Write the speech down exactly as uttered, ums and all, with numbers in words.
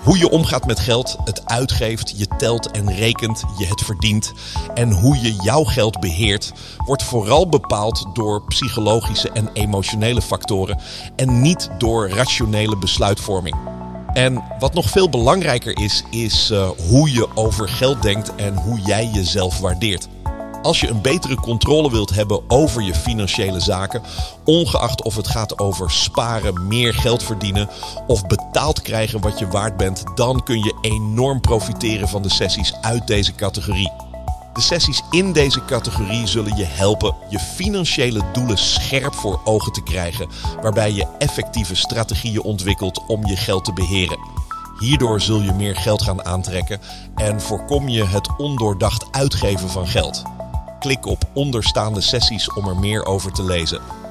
Hoe je omgaat met geld, het uitgeeft, je telt en rekent, je het verdient en hoe je jouw geld beheert, wordt vooral bepaald door psychologische en emotionele factoren en niet door rationele besluitvorming. En wat nog veel belangrijker is, is uh, hoe je over geld denkt en hoe jij jezelf waardeert. Als je een betere controle wilt hebben over je financiële zaken, ongeacht of het gaat over sparen, meer geld verdienen of betaald krijgen wat je waard bent, dan kun je enorm profiteren van de sessies uit deze categorie. De sessies in deze categorie zullen je helpen je financiële doelen scherp voor ogen te krijgen, waarbij je effectieve strategieën ontwikkelt om je geld te beheren. Hierdoor zul je meer geld gaan aantrekken en voorkom je het ondoordacht uitgeven van geld. Klik op onderstaande sessies om er meer over te lezen.